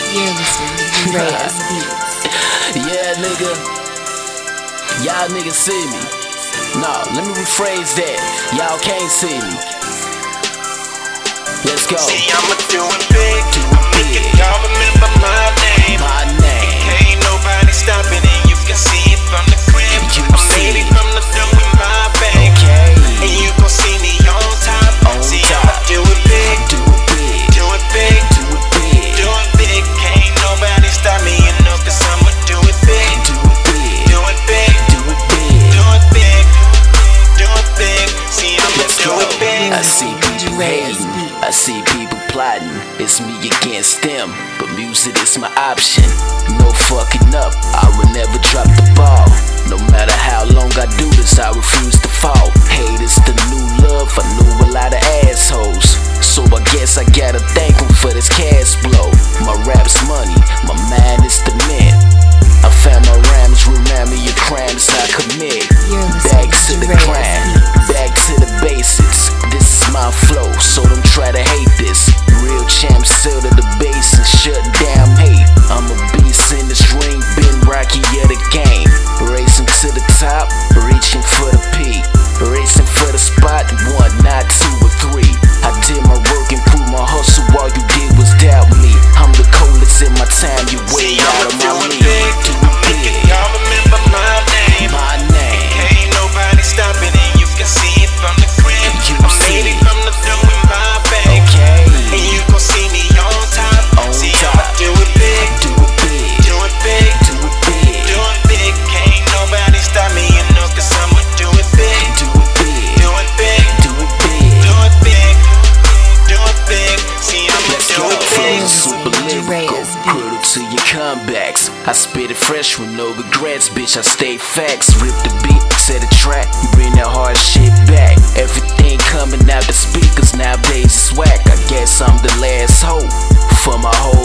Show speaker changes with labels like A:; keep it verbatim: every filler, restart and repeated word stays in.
A: You're listening to Reyes Beats.
B: Yeah, nigga. Y'all niggas see me. No, let me rephrase that. Y'all can't see me. Let's go.
C: See, I'ma do it big. I'm making y'all remember my name.
B: My name.
C: Ain't nobody stopping it. You can see it from the crib.
B: You
C: I'm
B: see
C: ready
B: it.
C: from the door with my bag.
B: Okay.
C: And you gon' see me on top.
B: On
C: See,
B: top.
C: I'ma do it big.
B: Do it big.
C: Do it big.
B: Do it big.
C: Do it big. Can't nobody stop me, you know, cause I'ma do it big.
B: Do it big.
C: Do it big.
B: Do it big.
C: Do it big. Do it big. See, I'ma
B: Let's
C: do
B: go.
C: it big.
B: I see people
A: Reyes
B: hating.
A: Beats.
B: I see people plotting. It's me against them. But music is my option. No fucking up. I will never drop the ball. No matter how long I do this, I refuse to fall. Hate is the new love. I knew a lot of assholes. So I guess I gotta thank them for this cash flow. My rap's money. My mind is the mint. I found my rhymes remind me of crimes I commit.
A: You're
B: Back
A: listening
B: to
A: to
B: the
A: Reyes
B: grind,
A: Beats.
B: back to the basics. This is my flow, so don't try to hate this. Real champs sell to the base and shut down hate. I'm a beast in this ring, been Rocky of the game. Racing to the top, reaching for the peak. Racing for the spot, one, not two or three. I did my work and proved my hustle, all you did was doubt me. I'm the coldest in my time, you way
C: See,
B: out
C: I'ma
B: of
C: do
B: my
C: it
B: league.
C: big.
B: Do
C: I'm
B: it
C: making
B: big.
C: y'all remember my name.
B: My name.
C: Ain't nobody stopping it. You can see it from the crib.
B: You
C: I'm
B: see
C: ready
B: it.
C: from the door with my bag.
B: Okay.
C: And you gon' see me on top.
B: On
C: See,
B: top.
C: I'ma do it big.
B: Do it big.
C: Do it big.
B: Do it big.
C: Do it big. Can't nobody stop me, you know, cause I'ma do it big.
B: Do it big.
C: Do it big.
B: Do it big.
C: Do it big. Do it big. See, I'ma
B: Let's
C: do
B: go.
C: it big.
B: Super lyrical,
A: Reyes
B: cruel to your comebacks. I spit it fresh with no regrets, bitch. I stay facts. Rip the beat, set a track, bring that hard shit back. Everything coming out the speakers nowadays is whack. I guess I'm the last hope for my whole